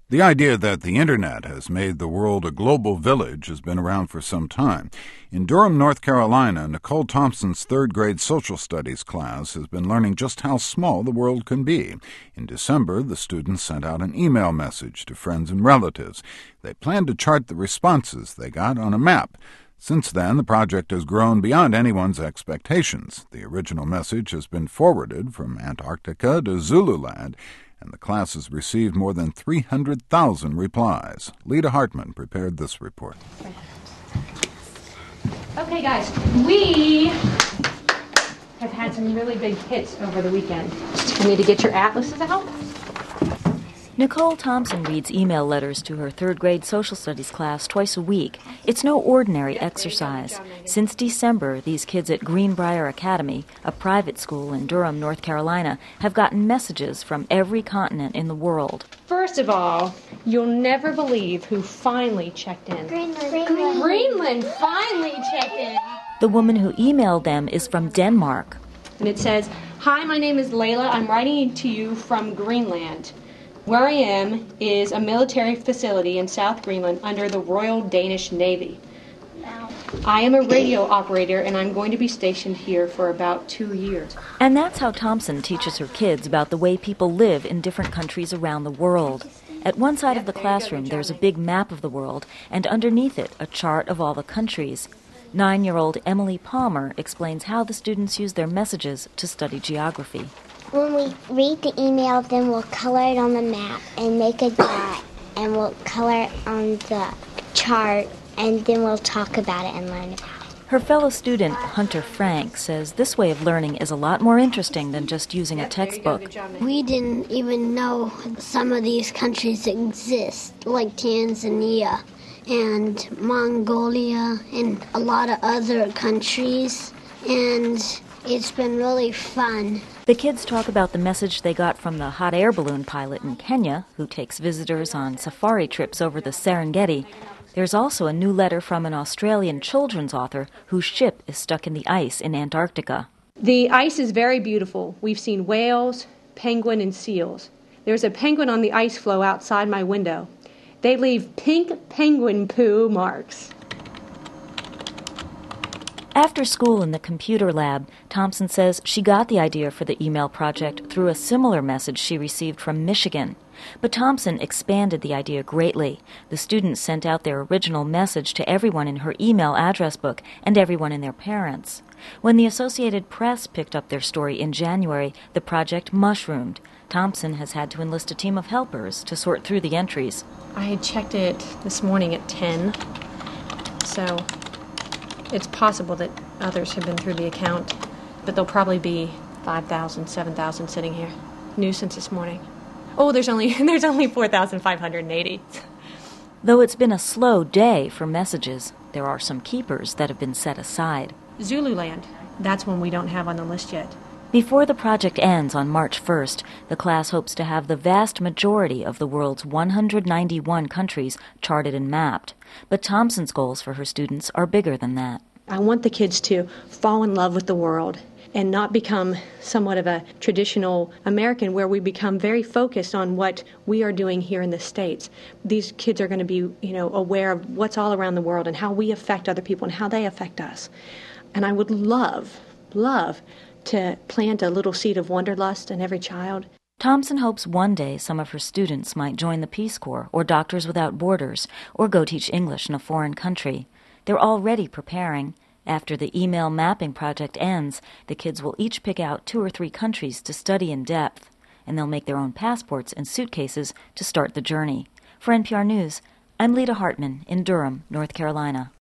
The idea that the Internet has made the world a global village has been around for some time. In Durham, North Carolina, Nicole Thompson's third-grade social studies class has been learning just how small the world can be. In December, the students sent out an email message to friends and relatives. They planned to chart the responses they got on a map. Since then, the project has grown beyond anyone's expectations. The original message has been forwarded from Antarctica to Zululand, and the class has received more than 300,000 replies. Lita Hartman prepared this report. Okay, guys, we have had some really big hits over the weekend. You need to get your atlases out. Nicole Thompson reads email letters to her third-grade social studies class twice a week. It's no ordinary exercise. Since December, these kids at Greenbrier Academy, a private school in Durham, North Carolina, have gotten messages from every continent in the world. First of all, you'll never believe who finally checked in. Greenland finally checked in. The woman who emailed them is from Denmark. And it says, "Hi, my name is Layla. I'm writing to you from Greenland. Where I am is a military facility in South Greenland under the Royal Danish Navy. I am a radio operator, and I'm going to be stationed here for about 2 years." And that's how Thompson teaches her kids about the way people live in different countries around the world. At one side of the classroom, there's a big map of the world, and underneath it, a chart of all the countries. 9-year-old Emily Palmer explains how the students use their messages to study geography. When we read the email, then we'll color it on the map and make a dot, and we'll color it on the chart, and then we'll talk about it and learn about it. Her fellow student, Hunter Frank, says this way of learning is a lot more interesting than just using a textbook. We didn't even know some of these countries exist, like Tanzania and Mongolia and a lot of other countries, and it's been really fun. The kids talk about the message they got from the hot air balloon pilot in Kenya, who takes visitors on safari trips over the Serengeti. There's also a new letter from an Australian children's author whose ship is stuck in the ice in Antarctica. The ice is very beautiful. We've seen whales, penguin, and seals. There's a penguin on the ice floe outside my window. They leave pink penguin poo marks. After school in the computer lab, Thompson says she got the idea for the email project through a similar message she received from Michigan. But Thompson expanded the idea greatly. The students sent out their original message to everyone in her email address book and everyone in their parents. When the Associated Press picked up their story in January, the project mushroomed. Thompson has had to enlist a team of helpers to sort through the entries. I had checked it this morning at 10, so it's possible that others have been through the account, but there'll probably be 5,000, 7,000 sitting here. New since this morning. Oh, there's only 4,580. Though it's been a slow day for messages, there are some keepers that have been set aside. Zululand, that's one we don't have on the list yet. Before the project ends on March 1st, the class hopes to have the vast majority of the world's 191 countries charted and mapped. But Thompson's goals for her students are bigger than that. I want the kids to fall in love with the world and not become somewhat of a traditional American where we become very focused on what we are doing here in the States. These kids are going to be, aware of what's all around the world and how we affect other people and how they affect us. And I would love to plant a little seed of wanderlust in every child. Thompson hopes one day some of her students might join the Peace Corps or Doctors Without Borders or go teach English in a foreign country. They're already preparing. After the email mapping project ends, the kids will each pick out 2 or 3 countries to study in depth, and they'll make their own passports and suitcases to start the journey. For NPR News, I'm Lita Hartman in Durham, North Carolina.